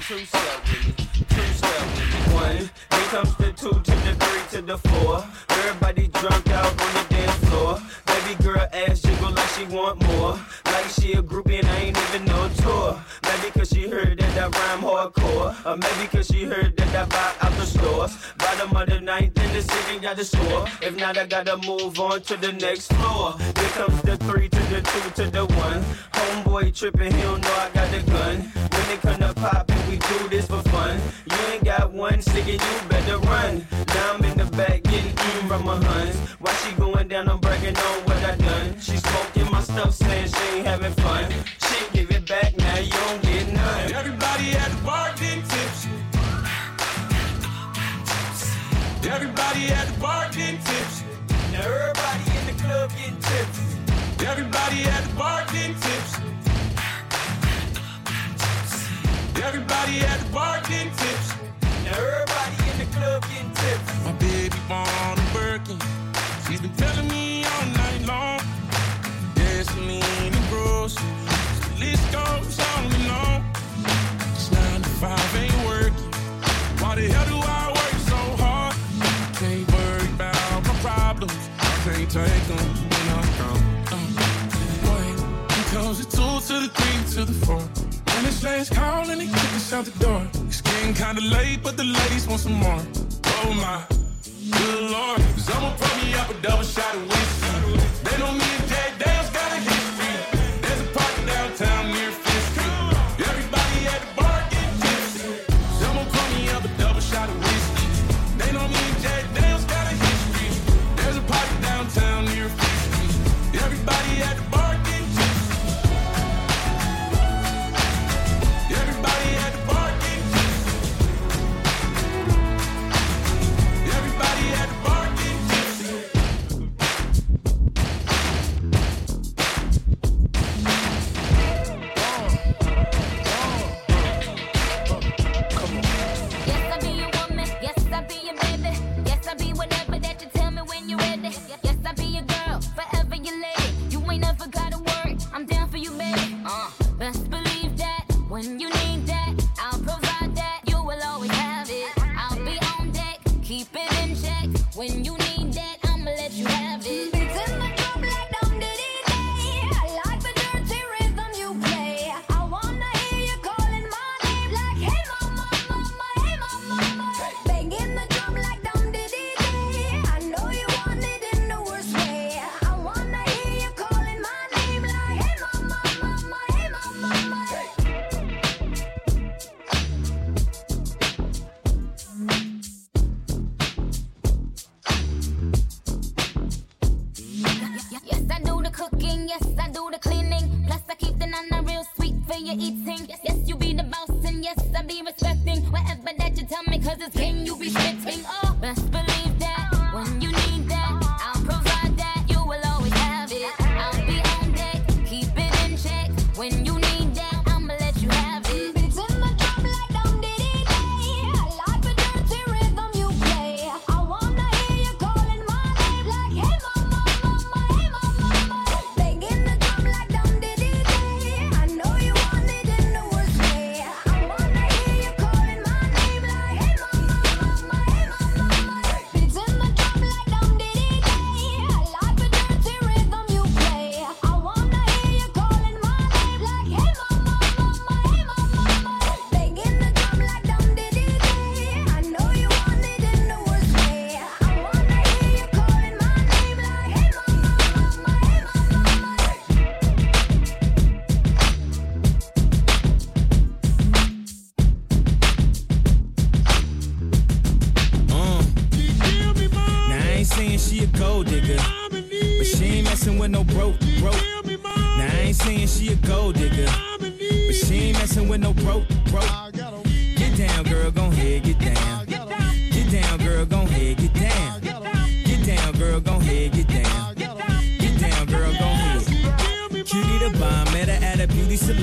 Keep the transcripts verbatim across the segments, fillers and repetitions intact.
two-step with me, two-step with me. One, here comes the two to the three to the four. Everybody drunk out on the dance floor. Baby girl ass jiggle like she want more. Like she a groupie and I ain't even no tour. Maybe cause she heard that I rhyme hardcore. Or maybe cause she heard that I buy out the stores. Bottom of the ninth in the city got the score. If not I gotta move on to the next floor. Here comes the three to the two to the one. Homeboy tripping, he don't know I got the gun. When it come to poppin', we do this for fun. You ain't got one sticking, you better run. Now I'm in the back getting eaten from my huns. While she going down, I'm bragging on what I done. She smoking my stuff, saying she ain't having fun. Shit, give it back, now you don't get none. Everybody at the bar getting tipsy. Everybody at the bar getting tipsy. Now everybody in the club getting tipsy. Everybody at the bar getting tipsy. Everybody at the bar getting tipsy. Now everybody in the club getting tipsy. My baby born a Birkin. She's been telling me all night long. Gasoline and groceries. The list goes on and on. Just nine to five ain't working. Why the hell do I work so hard? Can't worry about my problems. I can't take them when I'm gone. Uh, one, here comes the two to the three to the four. And this last call and they kick us out the door. It's getting kinda late, but the ladies want some more. Oh my, good lord. Someone pour me up a double shot of whiskey. They know me and Jack Dale's got a history. There's a party downtown near Fifth Street. Everybody at the bar getting tipsy. Someone pour me up a double shot of whiskey. They know me and Jack Dale's got a history. There's a party downtown near Fifth Street. Everybody at the bar getting tipsy. Everybody at the bar getting tipsy. Everybody at the bar getting tipsy. Yes, I be your woman. Yes, I be your baby. Yes, I be whatever that you tell me when you're ready. Yes, I be your girl, forever your lady. You ain't never gotta worry. I'm down for you, baby. Uh, best believe that when you need that, I'll provide that. You will always have it. I'll be on deck, keep it in check. When you need that, I'ma let you have it. Beats in my drum like dum diddy day. I like the dirty rhythm you play. I wanna hear you calling my name like hey mama, mama, hey mama, mama. Banging the drum like dum diddy day. I know you want it in the worst way. I wanna hear you calling my name like hey mama, mama, hey mama, mama. Yes, I do the cooking, yes, I do the cleaning. Plus, I keep the nana real sweet for your eating. Yes, yes, you be the boss, and yes, I be respecting whatever that you tell me, cause it's king you be spitting. Oh, best believe that when you need that, I'll provide that. You will always have it. I'll be on deck, keep it in check. When you need that, I'ma let you have it. Beats in my drum like dum diddy day. I like the dirty rhythm you play. I wanna hear you calling my name like hey mama, mama, hey mama, mama. Banging the drum like dum diddy day. I know you want it in the worst way. I wanna hear you calling my name like hey mama, mama, hey mama, mama. Beats in my drum like dum diddy day. I like the dirty rhythm you play. I wanna hear you calling my name like hey mama, mama, hey mama, mama. Banging the drum like dum diddy day. I know you want it in the worst way. I wanna hear you calling my name like hey mama, mama, hey mama, mama. Uh. Now I ain't saying she a gold digger, but she ain't messing with no broke, broke. Now I ain't saying she a gold digger, but she ain't messing with no broke, broke. Get down, girl, gon' head, get down. Get down, girl, gon' head, get down. Get down, girl, gon' head, get down. Get down, girl, gon' head. Cutie the bomb, met her at a beauty salon with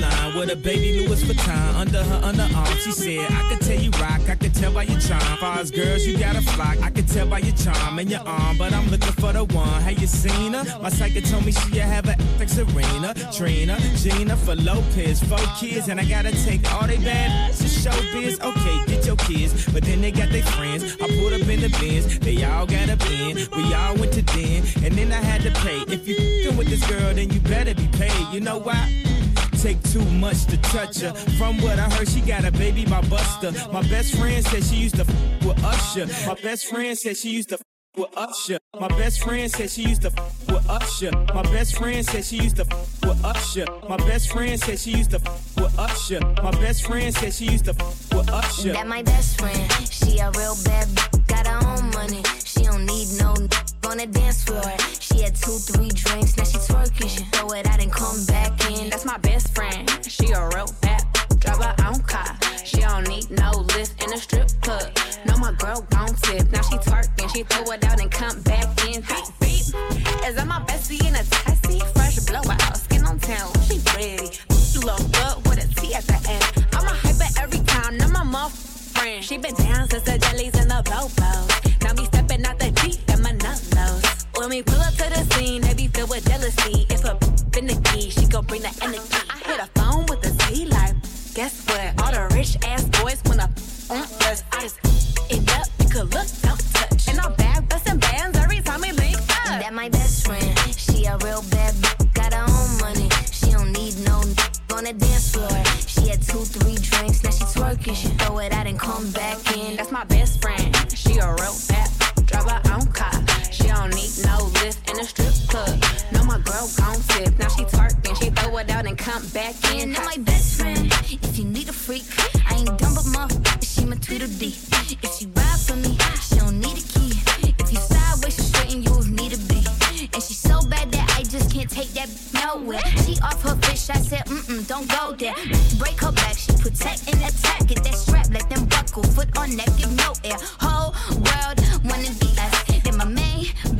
with a baby Louis Vuitton under her underarm. She said, I could tell you rock, I could tell by your charm. Far as girls, you got a flock, I could tell by your charm and your arm. But I'm looking for the one. Have you seen her? My psychic told me she have a like Serena, Trina, Gina for Lopez, four kids, and I gotta take all they bad to show biz. Okay, get your kids, but then they got their friends. I pulled up in the Benz, they all got a bin. We all went to den, and then I had to pay. If you f***ing with this girl, then you better be paid. You know why? Take too much to touch her. From what I heard, she got a baby by Buster. My best friend said she used to f*** with Usher. My best friend said she used to f*** with Usher. My best friend said she used to f*** with Usher. My best friend said she used to f*** with Usher. My best friend said she used to f*** with Usher. My best friend said she used to f*** with Usher. That my best friend, she a real bad b- got her own money. She don't need no n- on the dance floor. She had two, three drinks, now she twerking. She throw it out and come back in. That's my best friend, she a real bad b- drive her own car. She don't need no lift in a strip club. No, my girl gon' tip, now she twerking. She throw it out and come back in. Beep, beep. Is that my bestie in a taxi? Fresh blowout, skin on town, she ready. Look good with a T at the end. I'm a hyper every time, now my mom friend. She been down since the jellies and the bobos. Now me stepping out the Jeep and my nut lows. When we pull up to the scene, they be filled with jealousy. If a finicky, she gon' bring the energy. I hit a phone with a T like, guess what? All the rich ass boys wanna on us. I just it up, it could look, don't touch. And I'm back bustin' bands every time we link up. That my best friend, she a real bad b- got her own money. She don't need no n- on the dance floor. She had two, three drinks, now she twerking. She throw it out and come back in. That's my best friend, she a real bad drive her own car. She don't need no lift in a strip club. No, my girl gon' tip, now she twerking. She throw it out and come back in. That my best friend, if you need a freak, I ain't dumb but motherfucker, she my Tweedledee. If she ride for me, she don't need a key. If you sideways, she straighten you if need to be. And she so bad that I just can't take that nowhere. She off her fish, I said, mm-mm, don't go there. Break her back, she protect and attack. Get that strap, let them buckle, foot on neck, give no air. Whole world wanna be us. Then my main,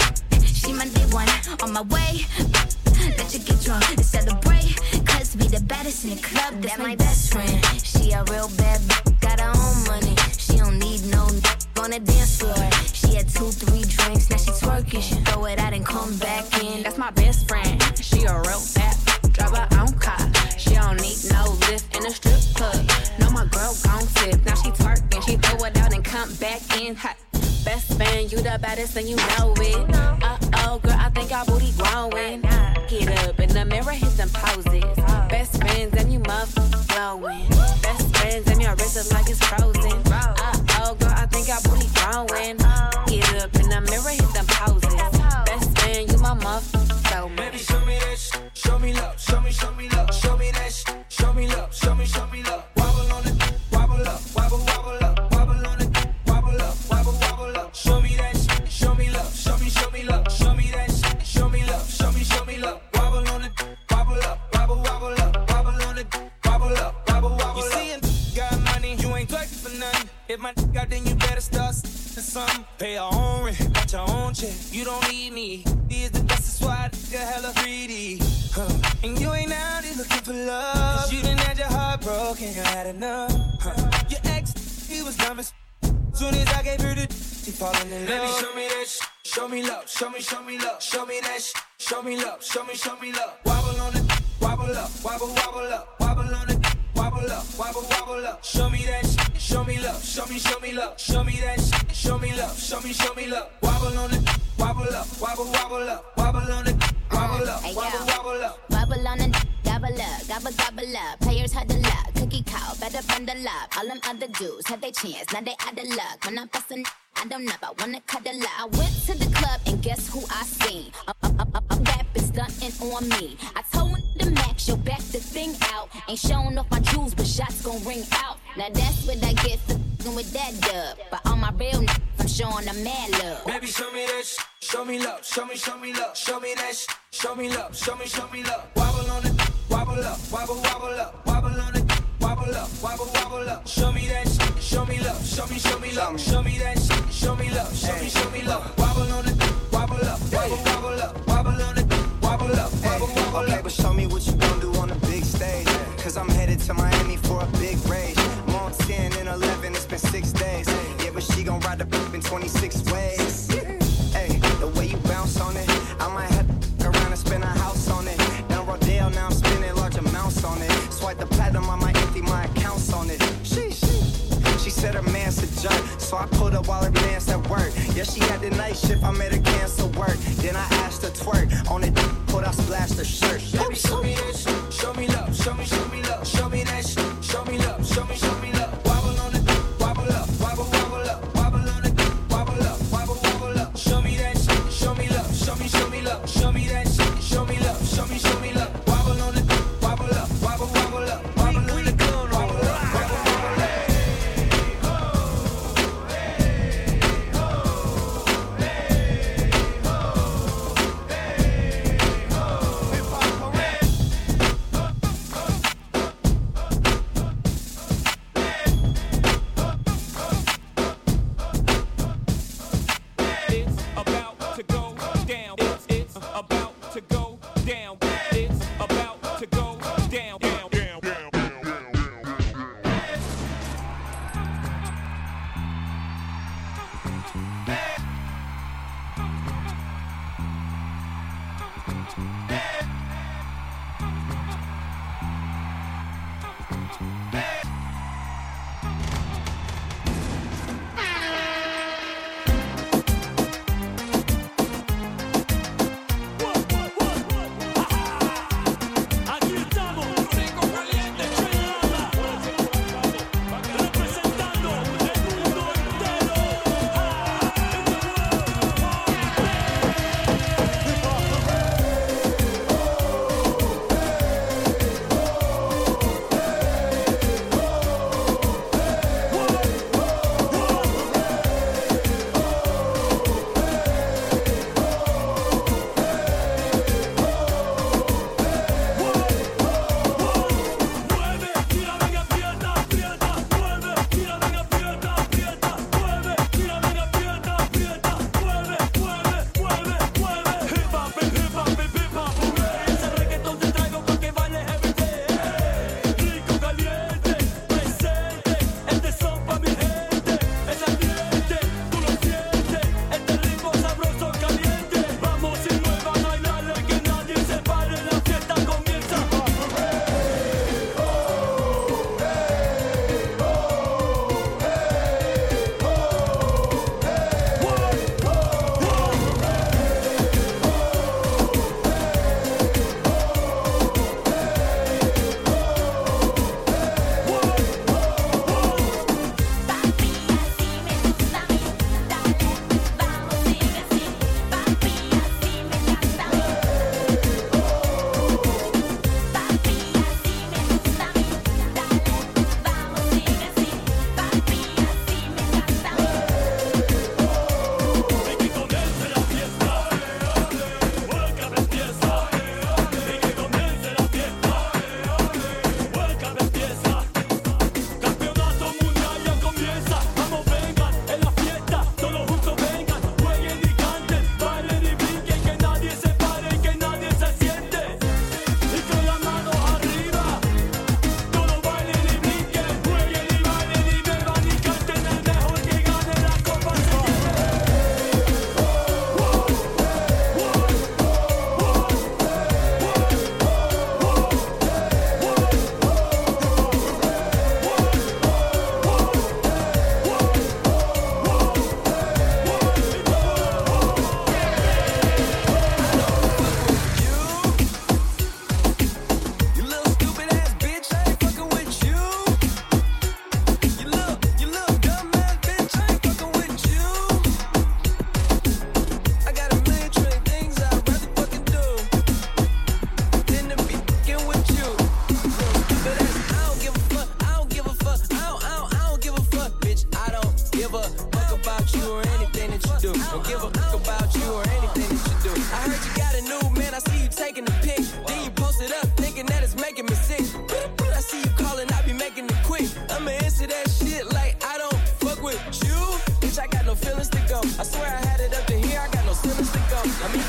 she my day one. On my way, let you get drunk and celebrate. Cause we the baddest in the club, that's my best friend. She a real bad b- got her own money. She don't need no n- on the dance floor. She had two, three drinks, now she twerking. She throw it out and come back in. That's my best friend, she a real bad drive her own car. She don't need no lift in a strip club. No, my girl gon' tip, now she twerking. She throw it out and come back in hot. Best friend, you the baddest and you know it. Uh-oh, girl, I think our booty growing. Get up in the mirror, hit them poses. Best friends and you motherfucking glowing. Best friends and your wrist is like it's frozen. Uh-oh, girl, I think our booty growing. Get up in the mirror, hit them poses. Best friend, you my motherfucking glowing. Baby, show me that sh- show me love, show me, show me love, show me that sh- show me love, show me, show me love. Wobble on it, wobble up, wobble, wobble up, wobble on it, wobble up, wobble, wobble up. Show me that sh- show me love, show me, show me love, show me that sh- show me love, show me, show me love. Wobble on it, wobble up, wobble, wobble up, wobble on it, wobble up, wobble, wobble up. You see a got money, you ain't twerking for nothing. If my got then you better start s***ing something. Pay your own rent, got your own check. You don't need me. These the best, that's why I get hella greedy. Huh. And you ain't out here looking for love. Cause you done had your heart broken, you had enough. Huh. Your ex, he was dumb as soon as I gave her the she falling in love. Baby, show me that sh- show me love, show me, show me love, show me that sh- show me love, show me, show me love. Wobble on it, wobble up, wobble, wobble up, wobble on it, wobble up, wobble, wobble up. Show me that sh- show me love, show me, show me love, show me that sh- show me love, show me, show me love. Wobble on it, wobble up, wobble, wobble up, wobble on it, wobble up, wobble, wobble up. Wobble on and gobble up, gobble gobble up. Players huddle up, cookie cow, better bundle up. All them other dudes had their chance, now they out of luck. When I'm bustin', I don't know, I wanna cuddle up. I went to the club and guess who I seen? A, a, a, a, a rap is stuntin' on me. I told the max, yo, back the thing out. Ain't showing off my jewels, but shots gon' ring out. Now that's what I get for f***ing with that dub. But all my real n****, I'm showing them mad love. Baby, show me that sh- show me love, show me, show me love, show me that sh- show me love, show me, show me love. Wobble on it, wobble up, wobble, wobble up, wobble on it, wobble up, wobble, wobble up. Show me that sh- show me love, show me, show me love, show me that sh- show me love, show me, show me love. Wobble on it, wobble up, wobble, wobble up, wobble on it, wobble up, wobble, wobble up. Okay, but show me what you gon' do on the big stage. cause I'm headed to Miami for a big race. I'm on ten and eleven, it's been six days. Yeah, but she gon' ride the poop in twenty-six ways. Hey, the way you bounce on it, I might have to f- around and spend a house on it. Down Rodale, now I'm spending large amounts on it. Swipe the platinum, I might empty my accounts on it. Sheesh. She said her man's a jerk, so I pulled up while her man's at work. Yeah, she had the night shift, I made her cancel work. Then I asked her twerk, on it, put I splashed her shirt. Baby, show me that shit, show me love, show me, show me love, show me that shit, show me love, show me, show me love. Wobble on it, wobble up, wobble, wobble up, wobble on it, wobble up, wobble, wobble up. Show me that shit, show me love, show me, show me love, show me that shit, show me love, show me, show me love. Wobble on it, wobble up, wobble, wobble up, wobble on it, wobble up, wobble, wobble up.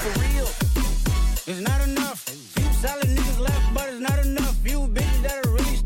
It's not enough. Few solid niggas left, but it's not enough. Few bitches that are really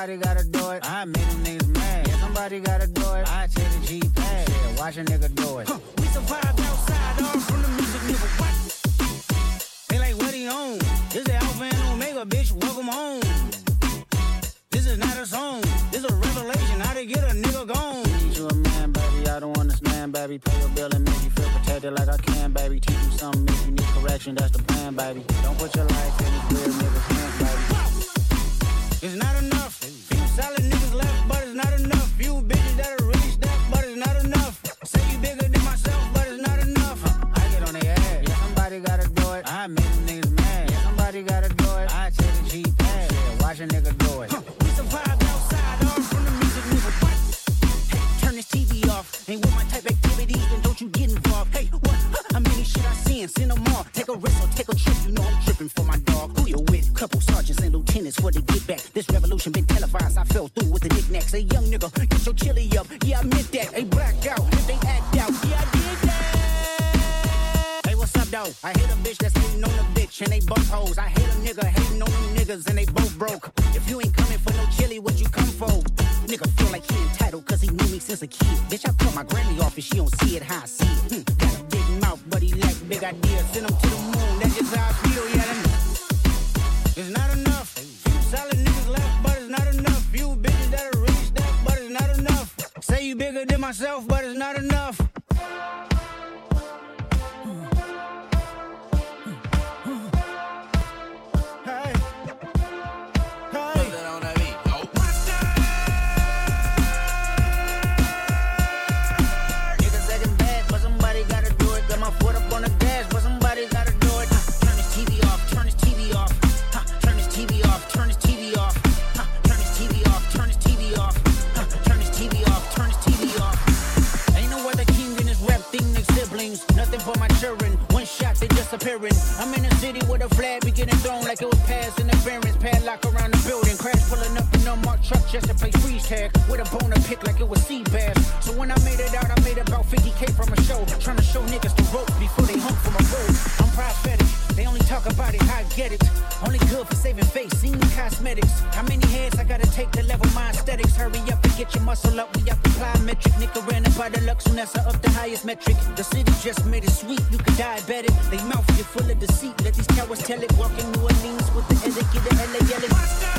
somebody gotta do it. I made them niggas mad. Yeah, somebody gotta do it. I take the G-Pad. Yeah, watch a nigga do it. Huh. We survived outside, all from the music, nigga. What? They like, what he on? This is Alpha and Omega, bitch. Welcome home. This is not a song. This is a revelation. How to get a nigga gone. Teach you a man, baby. I don't understand, baby. Pay your bill and make you feel protected like I can, baby. Teach you something if you need correction. That's the plan, baby. Don't put your life in these real niggas' hands, baby. It's not enough. Few solid niggas left, but it's not enough. Few bitches that are really stepped, but it's not enough. Say you bigger than myself, but it's not enough. I get on their ass. Yeah, somebody gotta do it. I make them niggas mad. Yeah, somebody gotta do it. I take the G-Pad. Yeah, watch a nigga do it. Huh. We survived outside, all from the music, nigga. What? Hey, turn this T V off. Ain't with my type activities, then don't you get involved. Hey, what? How many shit I seen? Send them all. Take a risk or take a trip. You know I'm tripping for my dog. Who you with? Couple sergeants and lieutenants for the get back. This revolution been televised. I fell through with the knickknacks. A young nigga, get your chili up. Yeah, I meant that. They black out. If they act out. Yeah, I did that. Hey, what's up, though? I hate a bitch that's hating on a bitch and they both hoes. I hate a nigga hating on them niggas and they both broke. If you ain't coming for no chili, what you come for? Nigga feel like he entitled cause he knew me since a kid. Bitch, I cut my granny off and she don't see it how I see it. Hmm. Got a big mouth, but he lack big ideas. Send him to the moon, that's just how I feel, yeah. That it's not enough. Few solid niggas left, but it's not enough. Few bitches that are really stepped, but it's not enough. Say you bigger than myself, but it's not enough. I'm in a city with a flag be getting thrown like it was past interference. Padlock around the building, crash pulling up in a unmarked truck just to play freeze tag with a boner pick like it was sea bass. So when I made it out, I made about fifty K from a show, trying to show niggas the rope before they hung from a road. I'm prophetic, they only talk about it, I get it. Only good for saving face, seeing cosmetics. How many heads I gotta take to level my aesthetics? Hurry up and get your muscle up, we have to fly metric. Nigga ran up by the Lux, Unessa up the highest metric. The city just made it sweet, you could diabetic. They mouth get full of deceit, let these cowards tell it. Walking New Orleans with the etiquette, the L A yelling.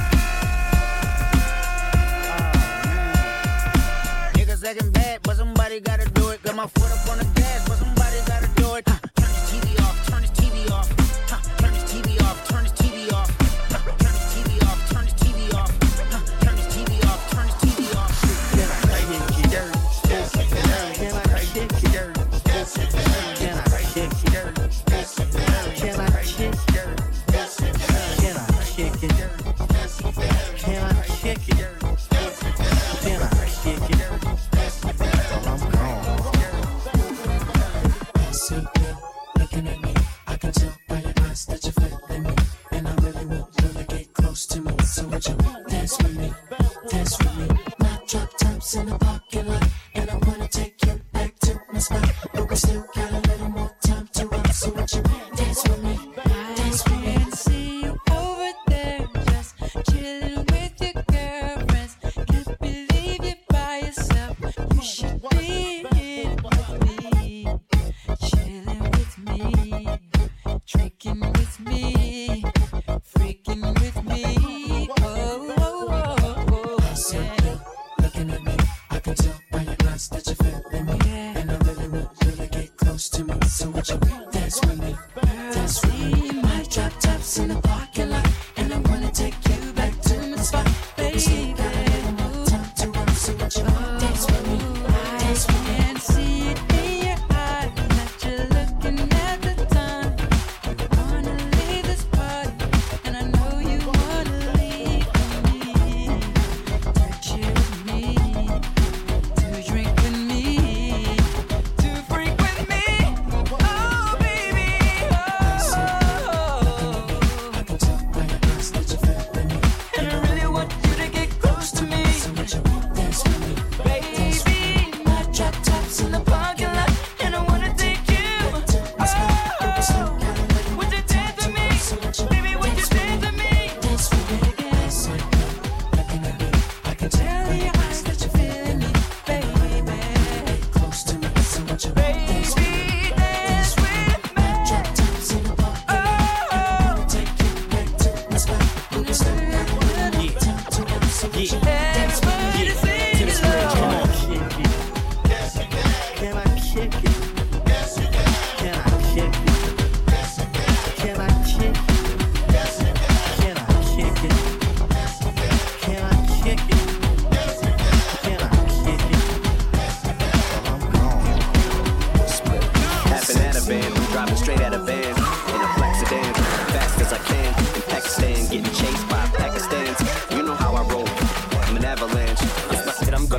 Uh, niggas acting bad, but somebody gotta do it. Got my foot up on the gas, but somebody gotta do it. Uh, turn this T V off, turn this T V off. Uh, turn this T V off, turn this T V off. Uh, turn this T V off, turn this T V off. Uh, turn this T V off, turn this T V off. Can I shake it dirty? Can I shake it dirty? Can I shake it dirty? Can I shake it dirty? Can I shake it dirty? Can I shake it dirty? Can I shake it dirty? I'm gone. So good, looking at me, I can tell by your eyes that you're feeling me, and I really want you to get close to me. So would you dance with me, dance with me? My drop tops in the parking lot, and I wanna take you back to my spot, but we still got a little more time to rock. So would you dance with me, dance with me? I can see you over there, just chilling with your girlfriends. Can't believe you're by yourself. You should be here with me, chilling with me, drinking with me, freaking with me. Oh.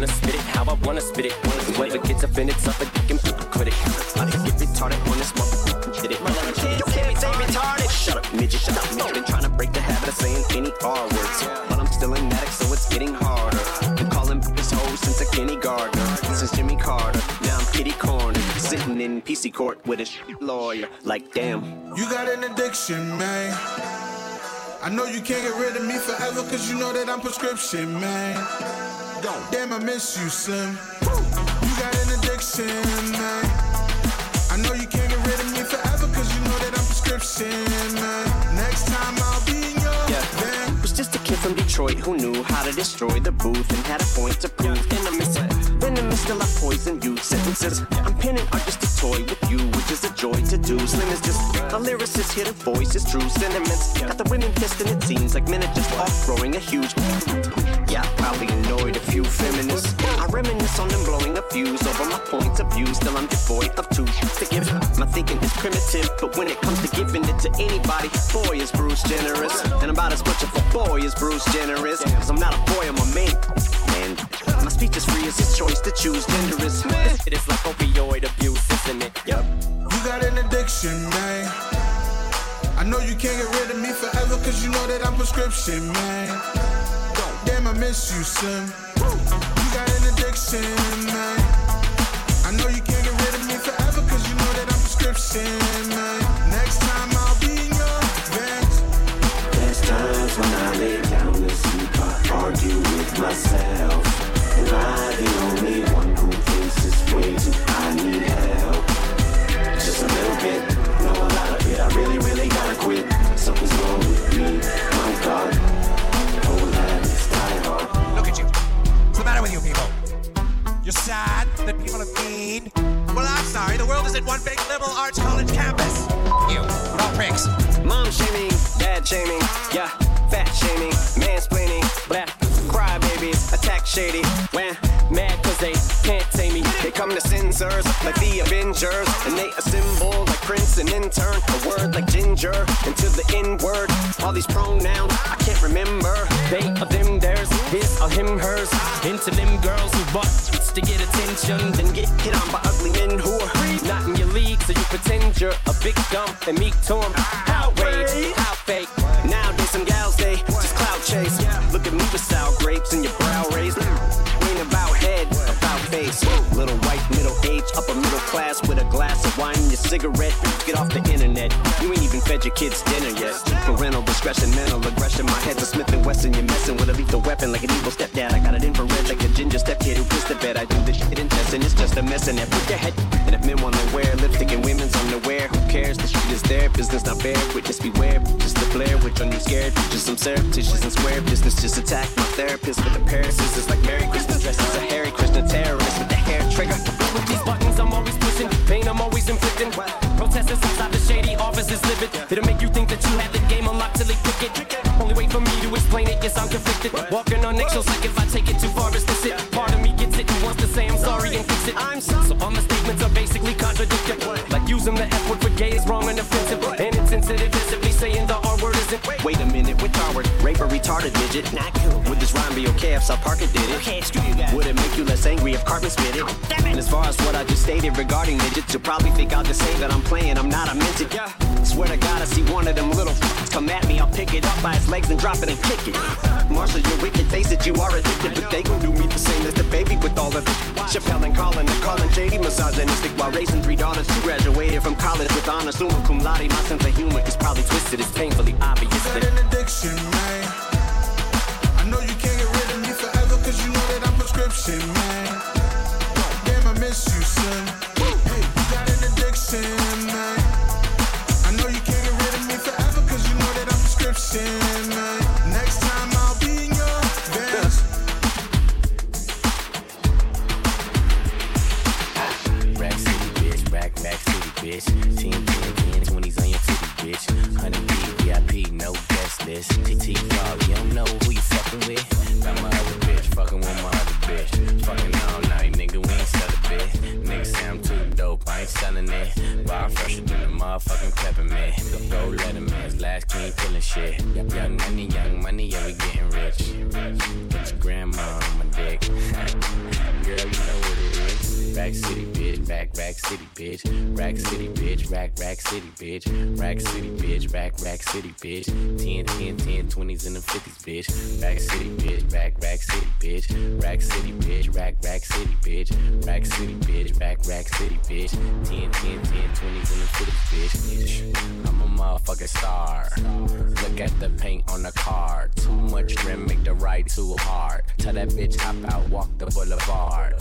gonna spit it how I wanna spit it. Whoever gets offended, suffer, can quit it. I didn't get retarded on this motherfucker. Did it? You can't say retarded. Shut up, midget. Shut up, midget. Been trying to break the habit of saying any R words, but I'm still an addict, so it's getting harder. Been calling bitches hoes since a kindergartner, since Jimmy Carter. Now I'm kitty corner, sitting in P C court with a shit lawyer. Like damn. You got an addiction, man. I know you can't get rid of me forever, cause you know that I'm prescription, man. Damn, I miss you, Slim. You got an addiction, man. I know you can't get rid of me forever, cause you know that I'm prescription, man. Next time I'll be in your yeah. van. Was just a kid from Detroit who knew how to destroy the booth and had a point to prove. Venomous, venomous, still I poison you. Sentences, I'm penning are just a toy with you, which is a joy to do. Slim is just a lyricist, hidden voice, is true sentiments. Got the women pissed and it seems like men are just off throwing a huge. Yeah, probably annoyed a few feminists. I reminisce on them blowing a fuse over my points of view. Still I'm devoid of truth to give. My thinking is primitive, but when it comes to giving it to anybody, boy is Bruce generous. And I'm about as much of a boy as Bruce generous. Cause I'm not a boy, I'm a man. Man, my speech is free as his choice to choose genderist. It is like opioid abuse, isn't it? Yep. You got an addiction, man. I know you can't get rid of me forever, cause you know that I'm prescription, man. Damn, I miss you, Slim. You got an addiction, man. I know you can't get rid of me forever, cause you know that I'm prescription, man. Next time I'll be in your vans. There's times when I lay down to sleep, I argue with myself. Am I the only one who thinks it's way too I need help? Just a little bit, no a lot of it. I really, really gotta quit. Something's wrong with me, my God. Whole habits die hard. Look at you. What's the matter with you people? You're sad that people are mean? Well, I'm sorry. The world isn't one big liberal arts college campus. You, all pricks. Mom shaming, dad shaming, yeah, fat shaming, mansplaining, blah, crybabies, attack shady, when mad cause they can't tame me. They come to censors like the Avengers, and they assemble like Prince and intern, a word like ginger, into the N-word. All these pronouns I can't remember. They or them, theirs, his or him, hers. Into them girls who bust to get attention, then get hit on by ugly men who are not in your league, so you pretend you're a big dump and meek to them. Outrage, how fake. Nowadays some gals, they just clout chase. Look at me with sour grapes and your brow raised. Ain't about head, about face. Little white, middle age, upper middle class with a glass of wine and your cigarette. Get off the internet, you ain't even fed your kids dinner yet. Parental discretion, mental aggression. My head's a Smith and Wesson, you're messing with a lethal weapon like an evil stepdad. I got it infrared like a ginger stepkid who pissed the bed. I do this shit in test and it's just a mess in there. Put your head. And if men wanna wear lipstick and women's underwear, who cares? The shit is there, business not fair. Witness beware, just the Blair Witch on you scared. Just some surreptitious and square business. Just attack my therapist with a pair of scissors like Merry Christmas. Dressed as a Harry Krishna terrorist with the hair trigger. With these buttons I'm always pushing, pain I'm always inflicting. Protesters outside the shady offices living. It'll make you think that you had the game unlocked till they pick it. Only wait for me to explain it, yes I'm conflicted. Walking on eggshells like if I take it too far is this it. Part of me gets it and wants to say I'm sorry and fix it. I'm so, so all my statements are basically contradictory. Like using the F word for gay is wrong and offensive. And it's insensitive as if me saying the R word isn't. Wait a minute, with Howard, rape a retarded midget. Not cool. Would this rhyme be okay if South Parker did it? Okay, screw you guys. Would it make you less angry if Cartman spit it? Damn it. And as far as what I just stated regarding midgets, you'll probably think I'll just say that I'm playing, I'm not, I meant it. Yeah. Swear to God, I see one of them little f***s come at me, I'll pick it up by its legs and drop it and kick it. Marshall, your wicked face that you are addicted, but they gon' do me the same as the baby with all of it. Chappelle and Colin, they're calling J D misogynistic while raising three daughters who graduated from college with honors. Summa cum laude, my sense of humor is probably twisted, it's painfully obvious. You got an addiction, man. I know you can't get rid of me forever, cause you know that I'm prescription, man. Damn, I miss you, son. Hey, you got an addiction, man. I know you can't get rid of me forever, cause you know that I'm prescription, man. Next time I'll be in your vans. Rack City, bitch. Rack, Rack City, bitch. ten, ten, ten, twenties on your titty, bitch. one hundred B, V I P, no guest list. T T Frog, you don't know who you fucking with. Got my other bitch, fucking with my other bitch. Fucking all night, nigga, we ain't sell a bit. Nigga say I'm too dope, I ain't selling it. Bar fresher than the motherfucking peppermint. Go let him in, last king pillin' shit. Young money, young money, yeah, we getting rich. Put your grandma on my dick. Rack City, bitch. Rack, Rack City, bitch. Rack City, bitch. Rack, Rack City, bitch. Rack City, bitch. Rack, Rack City, bitch. ten, ten, ten, twenties and the fifties, bitch. Rack City, bitch. Rack, Rack City, bitch. Rack City, bitch. Rack, Rack City, bitch. Rack City, bitch. Rack, Rack City, bitch. ten, ten, ten, twenties and the fifties, bitch. I'm a motherfucking star. Look at the paint on the car. Too much trim, make the ride too hard. Tell that bitch hop out, walk the boulevard.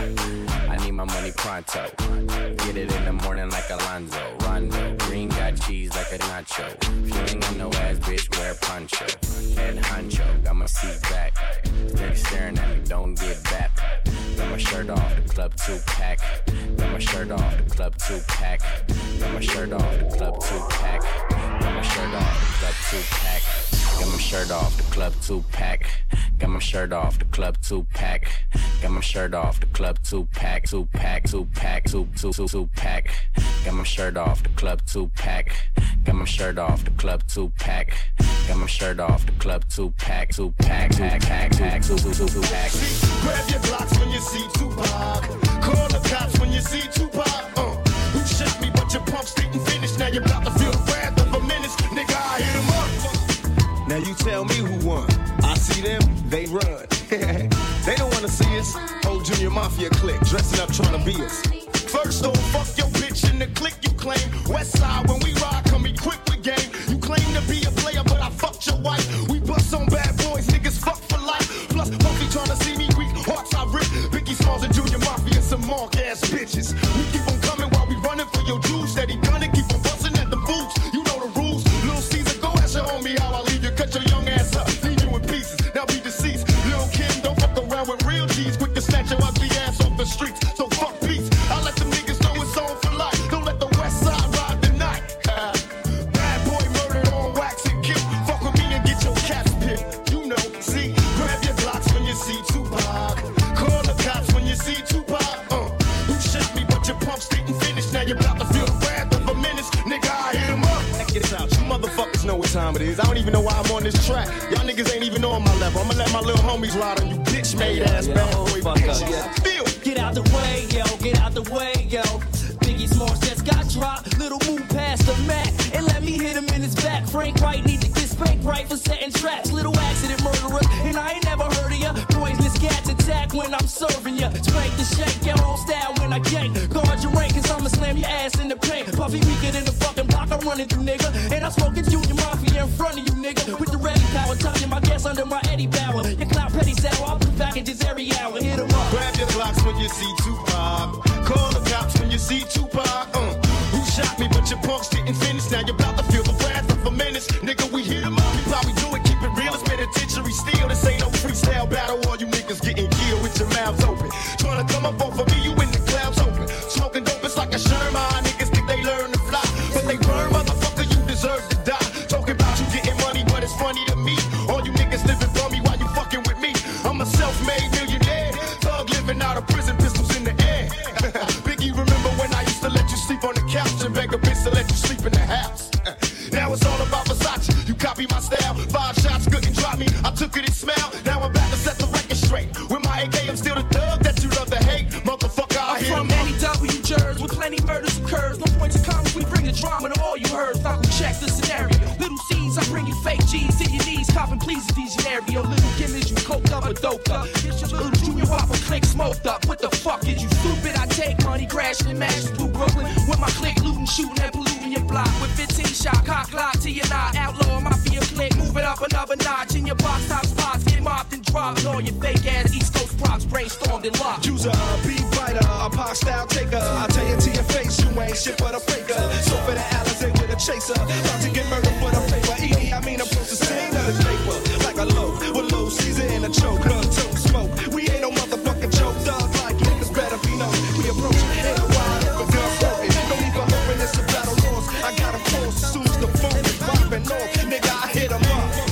I need my money pronto. Get it in the morning like Alonzo. Rondo, green got cheese like a nacho. If you ain't got no ass, bitch, wear poncho. Head honcho, got my seat back. Niggas staring at me, don't get back. Got my shirt off, the club two pack. Got my shirt off, the club two pack. Got my shirt off, the club two pack. Got my shirt off, the club two pack. Got my shirt off, the club two pack. Got my shirt off, the club two pack. Got my shirt off, the club two pack. Two pack, two pack, two two two two pack. Got my shirt off, the club two pack. Got my shirt off, the club two pack. Got my shirt off, the club two pack. Two pack, pack, pack, pack, two two two two pack. Grab your blocks when you see Tupac. Call the cops when you see Tupac. Uh, who shot me? But your pumps didn't finish. Now you're about to feel the wrath of a menace. Nigga, I hit him up. Now you tell me who won. I see them, they run. They don't wanna see us. Old Junior Mafia clique, dressing up trying to be us. First off, fuck your bitch in the clique you claim. West side, when we ride, come equipped with game. You claim to be a player, but I fucked your wife. We bust on bad boys, niggas fuck for life. Plus, Puffy trying to see me weak, hearts I rip. Biggie Smalls and Junior Mafia, some mark ass bitches. We keep on coming while we running for your juice. Steady gunning, keep on busting at the boots. You know the rules. Little Caesar, go ask your homie how I leave you. Cut your young ass up, leave you in pieces. Now be deceased. Lil' Kim, don't fuck around with real G's. Quick to snatch your ugly ass off the streets. So fuck peace. I let them niggas know it's on for life. Don't let the West Side ride the night. Uh, bad boy murdered on wax and kill. Fuck with me and get your caps picked. You know, see, grab your blocks when you see Tupac. Call the cops when you see Tupac. Uh, who shot me? But your pumps didn't finish. Now you're about to feel the wrath of a menace. Nigga, I hit him up. Check this out. You motherfuckers know what time it is. I don't even know why I'm on this track. Y'all niggas ain't even on my level. I'ma let my little homies ride on you bitch made ass yeah, bad oh, boy fuck bitches. up, yeah. Feel. Get out the way, yo, get out the way, yo. Biggie Smalls just got dropped. Little move past the mat and let me hit him in his back. Frank White need to get spanked right for setting traps. Little accident murderer, and I ain't never heard of ya. Poisonous cats attack when I'm serving ya. Spank the shank, your own style when I yank. Guard your rank, cause I'ma slam your ass in the paint. Puffy weaker than the fucking block I'm running through, nigga. And I'm smoking Junior Mafia in front of you, nigga. With the ready power, touching my gas under my Eddie Bauer. Your clown petty sour, I'll put packages every hour. Hit 'em up. Grab your blocks when you see Tupac. Call the cops when you see Tupac. Uh, who shot me? But your punks didn't finish. Now you're about to feel the wrath of a menace. Nigga, we hit 'em up. We probably do it, keep it real. It's penitentiary steel. This ain't no freestyle battle. All you niggas getting killed with your mouths open. Trying to come up off of me, you in the clouds open. Smoking dope, it's like a Sherman. Niggas think they learn to fly, but they burn, motherfucker. You deserve to die. Talking about you getting money, but it's funny to me. All you niggas living for me while you fucking with me. I'm a self-made millionaire, thug living out of prison, pistols in the air. Biggie, remember when I used to let you sleep on the couch and beg a bitch to let you sleep in the house? Now it's all about Versace. You copy my style. Five shots couldn't drop me. I took it and smiled. Now I'm back to set the record straight. With my A K, I'm still the thug that you love to hate. Motherfucker, I I'm hit from him N E W Jersey, where plenty murders occurs. No point to comments, we bring the drama to all you heard. Falcon check the scenario. Little C's, I bring you fake G's to your knees. Copping please de Janeiro. Little Gimmons, you coked up or doped up. It's your little Junior Whopper click smoked up. What the fuck is you stupid? I take money, crashing and mashing through Brooklyn. With my click looting, shooting and polluting your block. With fifteen shot, cock lock to your knot. Outlaw mafia click, moving up another notch. In your box top spots, get mopped and dropped. All your fake ass East Coast props brainstormed and locked. User, beat writer, a pop style taker. I tell you to your face, you ain't shit but a faker. So for the Alizé with a chaser, about to get murdered for the paper. E, I mean I'm supposed to sing on the paper like a loaf with low Caesar in a choke. Gun tote smoke. We ain't no motherfucking joke, dog. Like niggas better be known. We approach it, ain't a wide open gun smoking. Don't even hoping it's a battle lost. I got 'em close as soon as the phone is popping off. Nigga, I hit 'em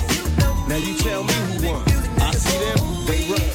up. Now you tell me who won. I see them, they run.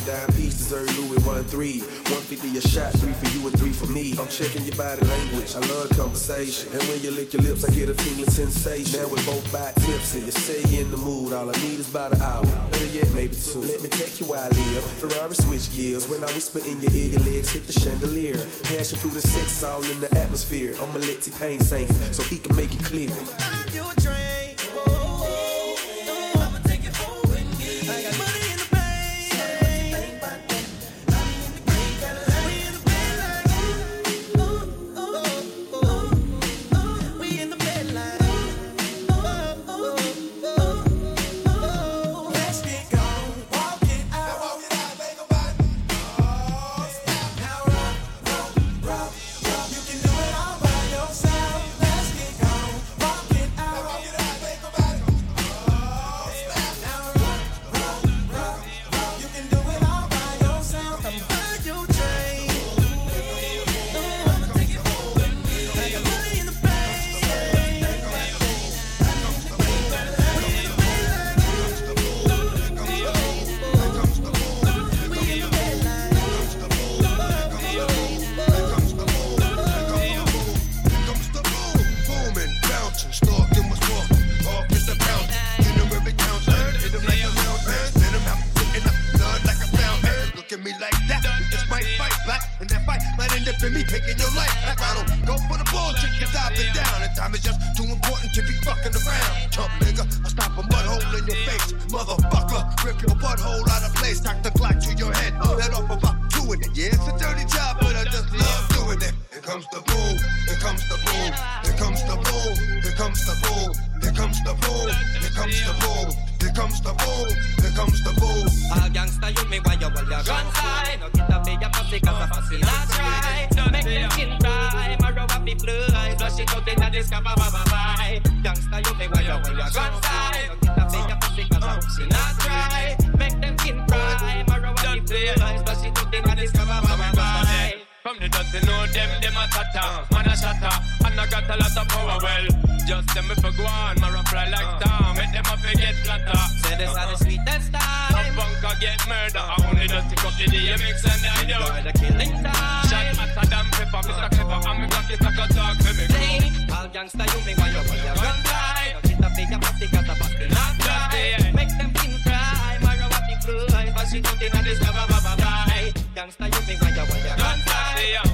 dime piece, deserve Louis one three. one fifty a shot, three for you and three for me. I'm checking your body language, I love conversation. And when you lick your lips, I get a tingling sensation. Now we're both back tips and you say you're in the mood. All I need is about an hour, better yet, maybe two. Let me take you where I live. Ferrari switch gears. When I whisper in your ear, your legs hit the chandelier. Passion through the sex, all in the atmosphere. I'ma let T-Pain sing so he can make it clear. You a train. Oh, oh, oh. I'ma take it home with me. I got money in the bank. We in the bed like, oh, oh, oh, oh. We in the bed like, oh, oh, oh, oh. Let's get gone, walk it out. Walk it out, think about it. Oh, stop now, rock, rock, rock, rock. You can do it all by yourself. Let's get gone, walk it out. Walk it out, think about it. Oh, stop now, rock, rock, rock, rock. You can do it all by yourself. I'm on your train. I'ma take it home with me. I got money in the bank. Booming, bouncing, stalking what's walking. Off is the pound. You know every count. Hit him like a round man. Send him out, putting up blood like a fountain. Look at me like that. You just might fight back. And that fight might end up in me taking your life back. I don't go for the bullshit, you dive it down. And time is just too important to be fucking around. Chump nigga, I stop a butthole in your face. Motherfucker, rip your butthole out of place. Knock the Glock to your head. Let off about two in it. Yeah, it's a dirty job, but I just love doing it. Here comes the boom, here comes the boom, here comes the boom, here comes the boom, here comes the boom, here comes the boom, here comes the boom, here comes the boom. All gangsta, you me why you while you gun side. No get up your pussy cause I pussy not try. Make them skin cry, marrow up the fly. Flush it out in the discover bye bye bye. Gangsta, you me why you while you gun side. No get up your pussy cause I pussy not try. Make them skin cry, marrow up the fly. Flush it out in the discover bye bye bye. From the dirty know them, them a tata, man a shatter, and I got a lot of power, well, just them if I go on, marrow fly like Tom, make them up and get flatter. Say this are the sweetest time. Some bunker get murder, I only just pick up the D M X and I do. You're the killing time. Shot hotter than pepper, Mister Clever, and me got it, I can talk to me. All gangsta, you me why you while you gun side. No get up your pussy cause I pussy not try. Make them skin cry, marrow up the fly. Flush it out in the discover bye bye bye. Gangsta, you me why you while you gun side.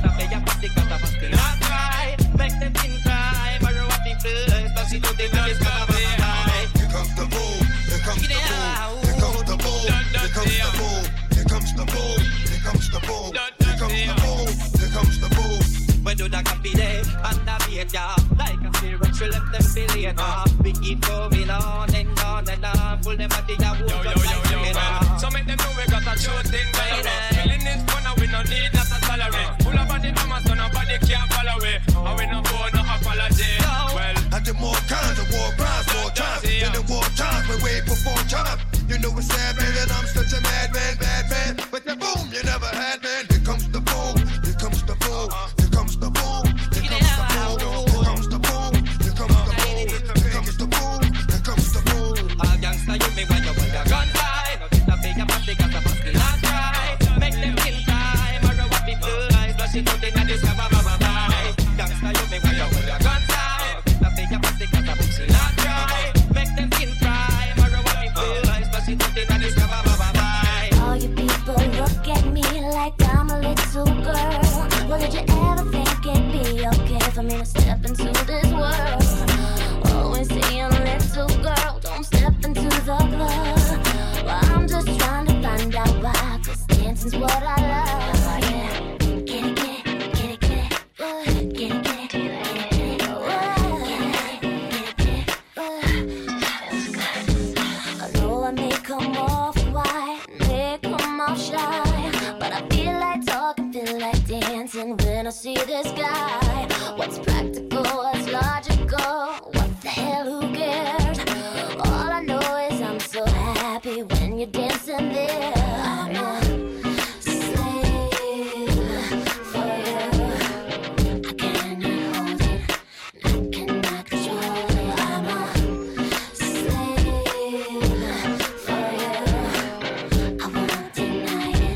Make them think cry, marrow up the fly. Flush it out in the discover bye bye bye. Here comes the boom, here comes the boom, here comes the boom, here comes the boom, here comes the boom, here comes the boom, here comes the boom. We do the copy day and the beat ya. Like a spiritual left them billion off. We keep going on and on and on. Pull them at the yahoo. Yo, yo, yo, yo, man. So make them know we got a true thing going on. Feeling this fun and we no need not a salary. Full of body mama so nobody can't follow it. And we no for no apology. Well, I did more kinds of war crimes, more times than the war times. We way before time. You know it's sad, man, and I'm such a madman, bad man. But the boom, you never had, man. Here comes the boom, here comes the boom, here comes the boom, here comes the boom, here comes the boom, here comes the boom, here comes the boom, here comes the boom. All gangsta, you me when you when you gun side. No get up your pussy cause I pussy not try. Make them skin cry, marrow up the fly. Flush it out in the discover bye bye bye. Gangsta, you me when you when you gun side. No get up your pussy cause I pussy not try. Make them skin cry, marrow up the fly. Flush it out in the discover bye bye bye. All you people look at me like I'm a little girl. Well, did you ever think it'd be okay for me to step into this world? Always saying, little girl, don't step into the club. Well, I'm just trying to find out why, 'cause dancing's what I love. Yeah. Get it, get it, get it, get it. Uh, Get it, get it, get it, get it. Uh, Get it, get it, get it. I know I may come off quiet, may come off shy, but I feel like talking, feel like dancing when I see this guy. What's practical, what's logical, what the hell, who cares? All I know is I'm so happy when you're dancing there. I'm a slave for you. I cannot hold it, I cannot control it. I'm a slave for you. I won't deny it.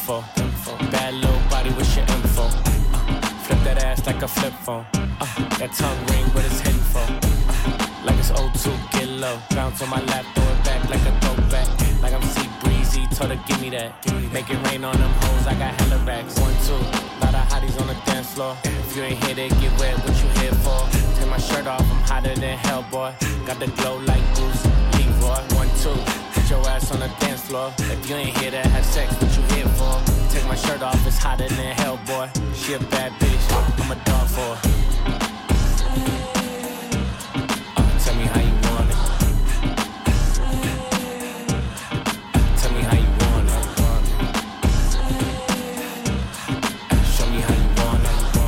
info. Bad little body, what's your info? Uh, flip that ass like a flip phone. Uh, that tongue ring, what it's hitting for? Uh, like it's oh two, get low. Bounce on my lap, throw it back like a throwback. Like I'm Sea Breezy, told her give me that. Make it rain on them hoes, I got hella racks. One, two, lot of hotties on the dance floor. If you ain't here to get wet, what you here for? Take my shirt off, I'm hotter than hell, boy. Got the glow like Bruce Leroy. One, two, put your ass on the dance floor. If you ain't here to have sex, what you here for? Take my shirt off, it's hotter than hell, boy. She a bad bitch, I'm a dog for her. Uh, tell me how you want it. Tell me how you want it. Show me how you want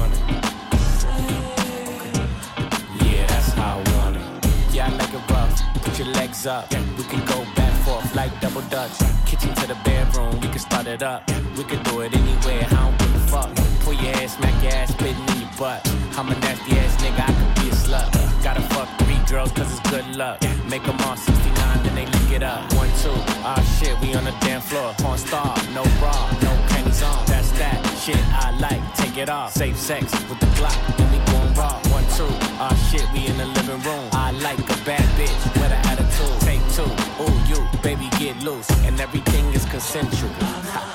it. Yeah, that's how I want it. Yeah, I like it rough. Put your legs up. We can go back forth like double dutch. Kitchen to the bedroom, we can start it up. We can do it anywhere, I don't give a fuck. Pull your ass, smack your ass, spitting in your butt. I'm a nasty ass nigga, I could be a slut. Gotta fuck three girls cause it's good luck. Make them all sixty-nine, then they lick it up. One, two, ah shit, we on the damn floor. Porn star, no bra, no panties on. That's that shit I like, take it off. Safe sex with the Glock, then we gon' raw. One, two, ah shit, we in the living room. I like a bad bitch with an attitude. Take two, ooh you, baby get loose. And everything is consensual. Ha.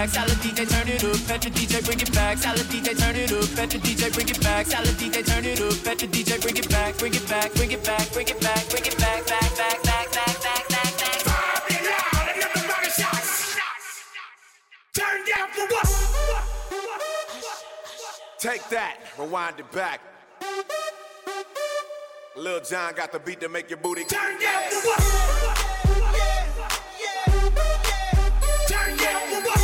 back. Salad D J, turn it up. Let the D J bring it back. Salad D J, turn it up. Let the D J bring it back. Salad D J, turn it up. Let the D J bring it back. Bring it back. Bring it back. Bring it back. Bring it back. Back. Back. Back. Back. Back. Back. Back. Turn down for what? Take that, rewind it back. Lil John got the beat to make your booty turn down for what? Turn down for what?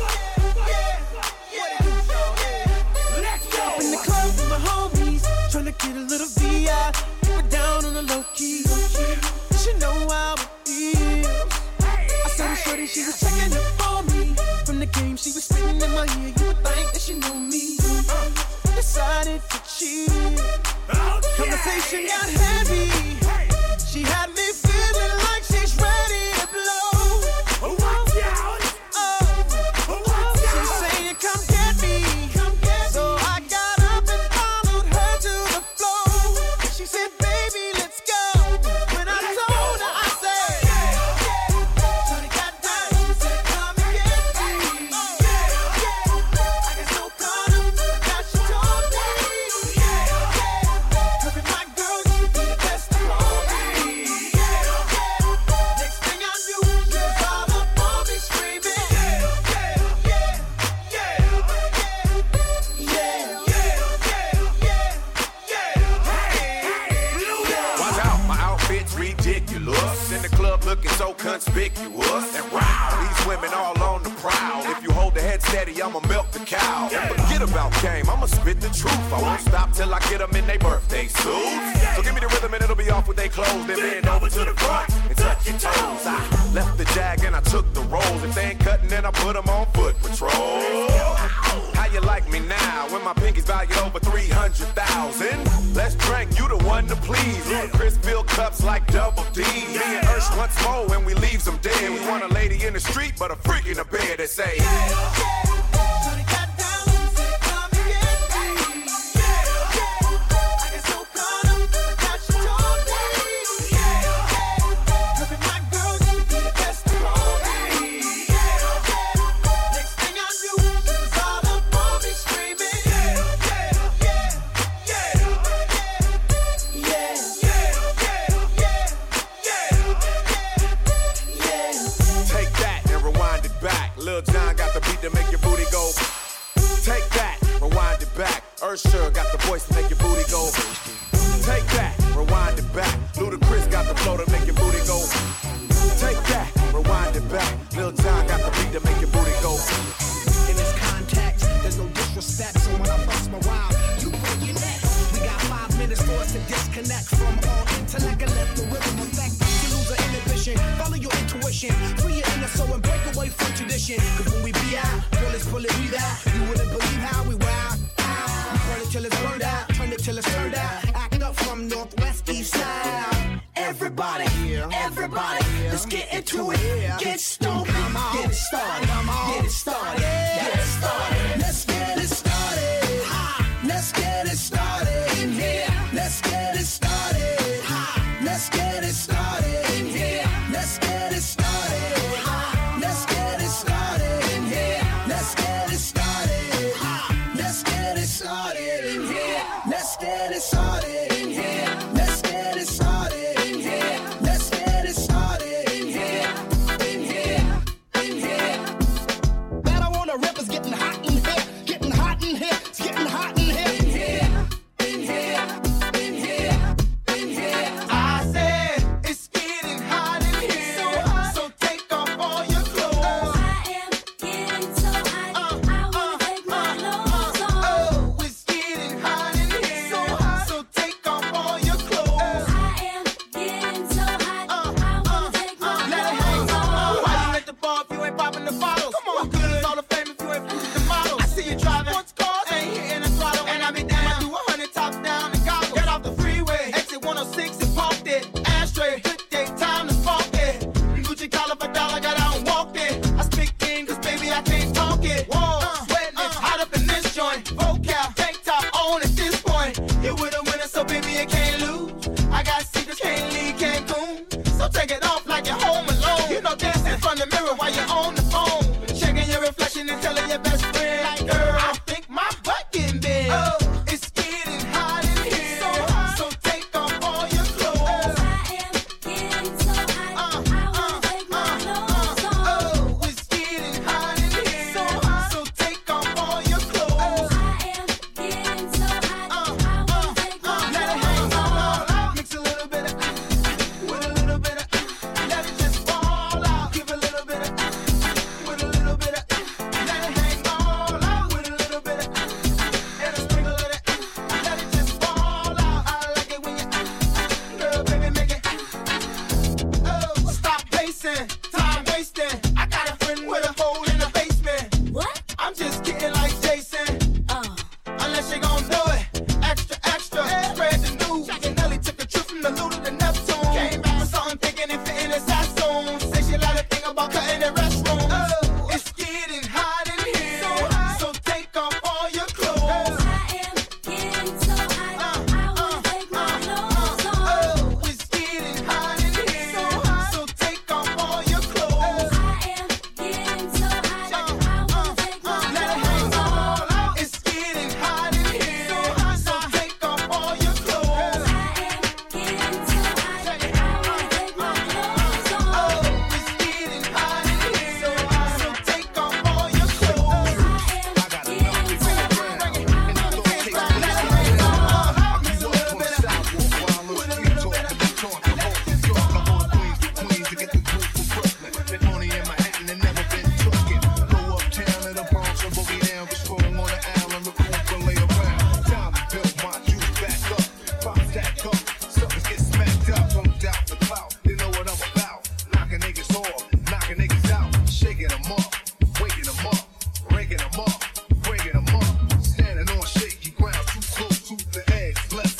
Let's go. Up in the club with my homies, tryna get a little V I. Keep it down on the low key. She know how it feels. I saw her shorty, she was checking up for me. From the game, she was spitting in my ear. You would think that she knew me. Decided to cheat. Conversation got heavy. She had me feeling like she's ready to blow. Watch out! Oh, she's saying, "Come get me." So I got up and followed her to the floor. She said, "Baby, let's go." When I told her, I said, "Shorty got down, she said, come and get me." I got so caught up, now she told me. Her and my girl, she be the best of all me. Next thing I knew, she was all up on me screaming. Watch out, my outfit's ridiculous. In the club looking so conspicuous. And wow, these women all on the prowl. If you hold the head steady, I'ma milk the cow. And forget about game, I'ma spit the truth. I won't stop till I get them in their birthday suits. So give me the rhythm and it'll be off with their clothes. Then bend over to the front and touch your toes. I left the jag and I took the rolls. If they ain't cutting, then I put them on foot patrol. How you like me now when my pinky's valued over three hundred thousand? Let's drink, you the one to please. Ludacris fill cups like double D. Me and Ursh once more when we leaves them dead. We want a lady in the street, but a freak in the bed that say, Shorty got down, she said, "Come and get me." I got so caught up, now she told me. Her and my girl, she be the best of all me. Next thing I knew, she was all up on me screaming. take that and rewind it back. Lil John got the beat to make your booty go. Take that, rewind it back. Ursher got the voice to make your booty go. Take that, rewind it back. Ludacris got the flow to make your booty go. Take that, rewind it back. Lil John got the beat to make your booty go. In this context, there's no disrespect, so when I bust my rhyme, you break your neck. We got five minutes for us to disconnect from all intellect and let the rhythm affect you. To lose the inhibition, follow your intuition, free your inner soul and break away from tradition. Cause when we be out, girl, it's fully we out. You wouldn't believe how we wow. We burn it till it's burned out, turn it till it's turned out. Act up from northwest, east side. Everybody, everybody, let's get into it. Get stoked, get it started, get it started, get it started. Let's get it started. Let's get it started in here. Let's get it started. Let's get it started in here. Let's get it started. Let's get it started in here. Let's get it started. Let's get it started in here. Let's get it started in here. Let's get it started in here. Let's get it started in here. In here. In here. That I wanna rip is getting hot in here. Getting hot in here. It's getting hot in here. In here. In here. In here. In here. I said it's getting hot in here. So hot. So take off all your clothes. I am getting so hot. I wanna take my clothes off. Oh, it's getting hot in here. So hot. So take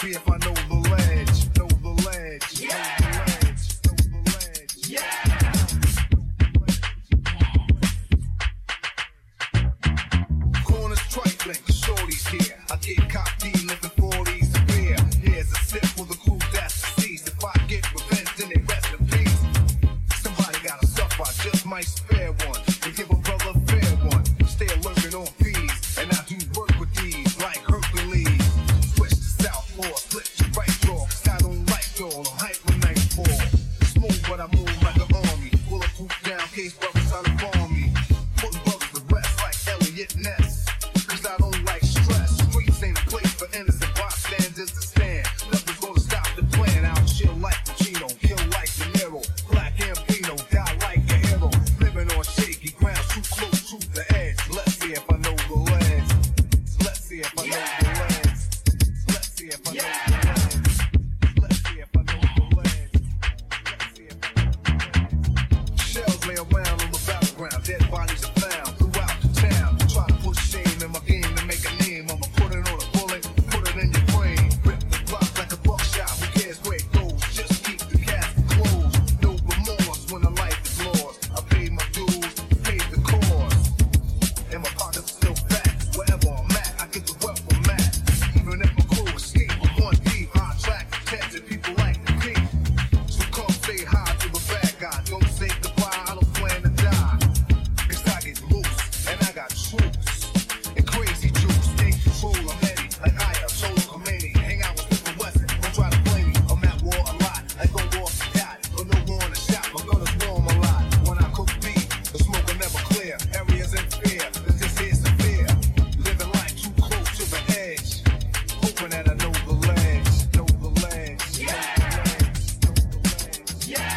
see if I know the ledge. Know the ledge. Yeah. Know the ledge. Know the ledge. Yeah. Corners trifling, shorties here. I get cocky, living forties of beer. Here's a sip for the crew that's deceased. If I get revenge, then they rest in peace. Somebody gotta suffer, I just might spare one. And give a brother a fair one. Stay lurking on fees, and I do work with these like Hercules. Switch to southpaw, split to right jaw. 'Cause I don't like y'all, I'm hype when nightfall. Smooth, but I move like an army. Bulletproof down, case brothers try to bomb me. Putting bugs to rest like Elliot Ness. 'Cause I don't like stress. Streets ain't a place for innocent bystanders to stand. Nothing's gonna stop the plan. I'll chill like Pacino, kill like De Niro. Black Ambino, die like a hero. Living on shaky ground, too close to the edge. Let's see if I know the ledge. Let's see if I know the ledge. Let's see if I know the ledge. Let's see if I know the ledge. Let's see if I know the ledge. Shells lay around on the battleground. Dead bodies are found throughout the town. Try to put shame in my game to make a name. I'ma put it on a bullet, put it in your brain. Rip the block like a buckshot. Who cares where it goes? Just keep the casket closed. No remorse when the life is lost. I paid my dues, paid the cause. And my pockets still fat. Wherever I'm at, I get the wealth I'm at. Even if my crew escape with one deep, I attract attention. People like to peep. So come say hi to the bad guy. Don't say goodbye, I don't plan to die. 'Cause I get loose, and I got troops. And crazy juice, they control, I'm heady. Like I am, solo committee. Hang out with Smith and Wesson, don't try to play me. I'm at war a lot, I go war for God. But no war in the shop, my gun is warm a lot. When I cook beef, the smoke will never clear. Areas in fear, it's just here severe. Living life too close to the edge. Hoping that I know the ledge, know the ledge. Yeah. Yeah.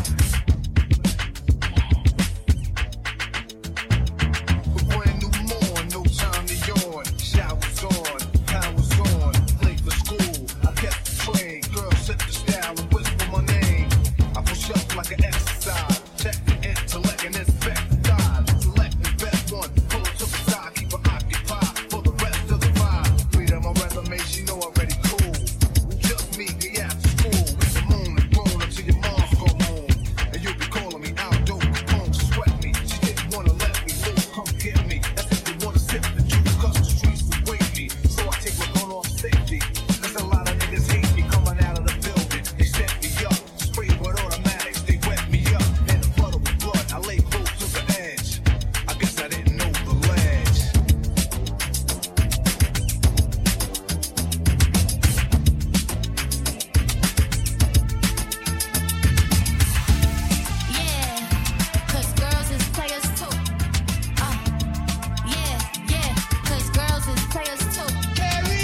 A brand new morn, no time to yawn. Showers on, powers on. Late for school, I kept the train. Girls set the style and whisper my name. I push up like an exercise. Check the intellect and inspect the thighs. Select the best one, pull it to the side, keep her occupied for the rest of the vibe. Read on my resume, she know already cool. Just me, get after school. With the moon and grown until your mom's go home. And you'll be calling me out, dope, Capone, sweat me. She didn't wanna let me loose, come get me. That's if they wanna sip the juice, 'cause the streets will wait me. So I take my gun off safety. 'Cause a lot of niggas hate me coming out of the building. They set me up, sprayed with automatics, they wet me up. And the puddle with blood, I lay close to the edge. I guess I didn't know the ledge. Yeah, 'cause girls is players too. Uh, yeah, yeah, 'cause girls is players too. Carry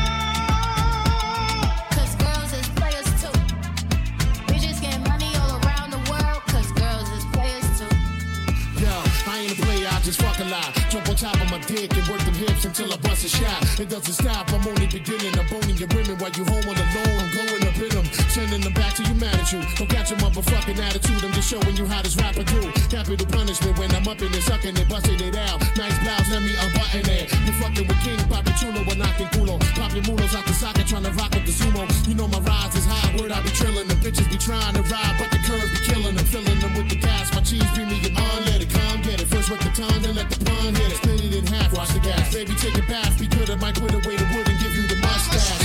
on. 'Cause girls is players too. Bitches get money all around the world, 'cause girls is players too. Yo, I ain't a player, I just fuck a lot. Jump on top of my dick and work them hips until I bust a shot. It doesn't stop, I'm only beginning. I'm boning your women while you home on the low. I'm going up in them, sending them back to you mad at you. Don't got your motherfucking attitude, I'm just showing you how this rapper do. Capital punishment when I'm up in it, sucking it, busting it out. Nice blouse, let me unbutton it. You fucking with King, Papi Chulo, we're knocking culo. Pop your mulos out the socket, trying to rock with the sumo. You know my rise is high, word I be trillin'. The bitches be trying to ride, but the curve be killing them. Filling them with the gas, my cheese be me on, let it come, get it. First work the tongue, then let the pun hit it. Split it in half, watch the gas. Baby, take a bath, be good, I might put away the wood and give you the mustache.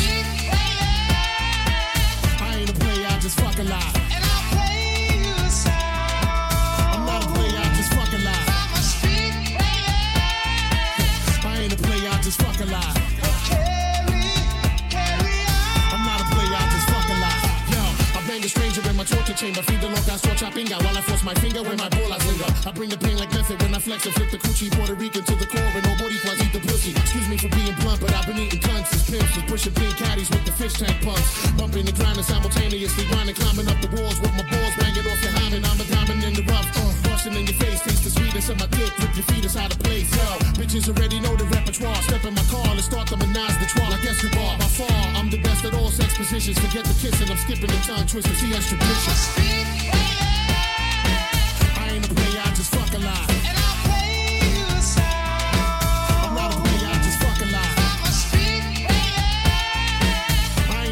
I ain't a player, I just fuck a lot. And I'll play you a song. I'm not a player, I just fuck a lot. I'm a street player. I ain't a player, I just fuck a lot. Carry, carry on. I'm not a player, I just fuck a lot. Yo, I bang a stranger in my torture chamber. Feed the loca, torcha pinga while I force my finger where my bolas linger. I bring the pain like method when I flex and flip the coochie. Puerto Rican to the core and nobody quite eat the pussy. Excuse me for being blunt, but I've been eating cunts as pimps. Just pushing pink caddies with the fish tank pumps. Bumping and grinding simultaneously, grinding, climbing up the walls with my balls banging off your hymen. I'm a diamond in the rough, uh, busting in your face. Taste the sweetness of my dick, rip your feet out of place. Yo, bitches already know the repertoire. Step in my car, let's start the menage the trois. I guess you are by far. I'm the best at all sex positions. Forget the kissing, I'm skipping the tongue twisting. See extra pictures. I ain't a player, I just fuck a lot. And I'll play you a song. I'm not a player, I just fuck a lot. I'm a street player. I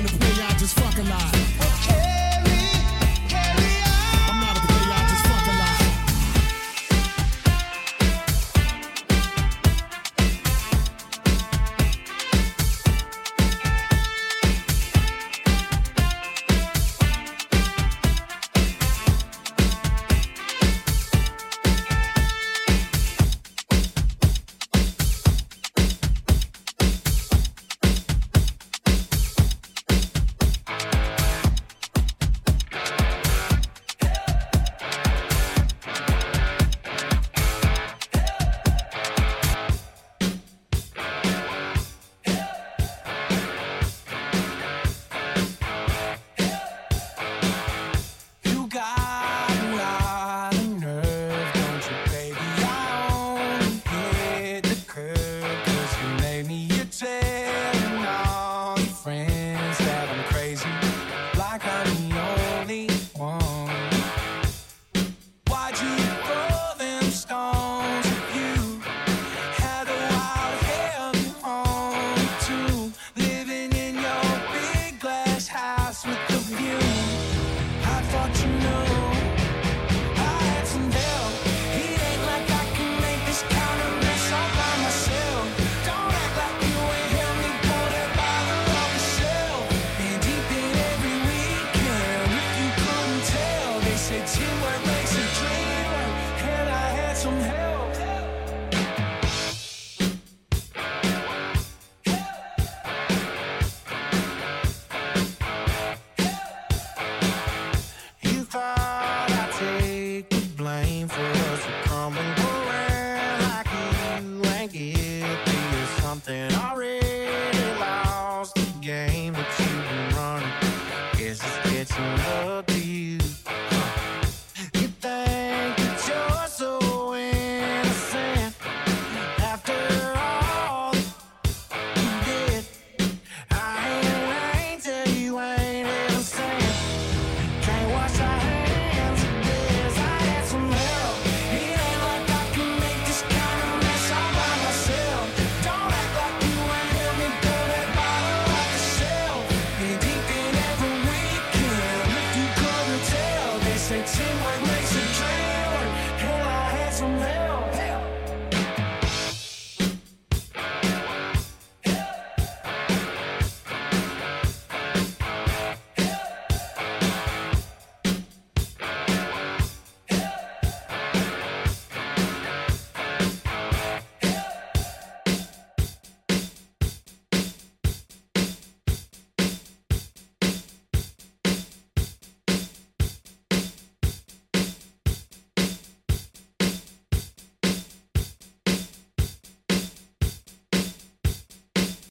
that I'm crazy.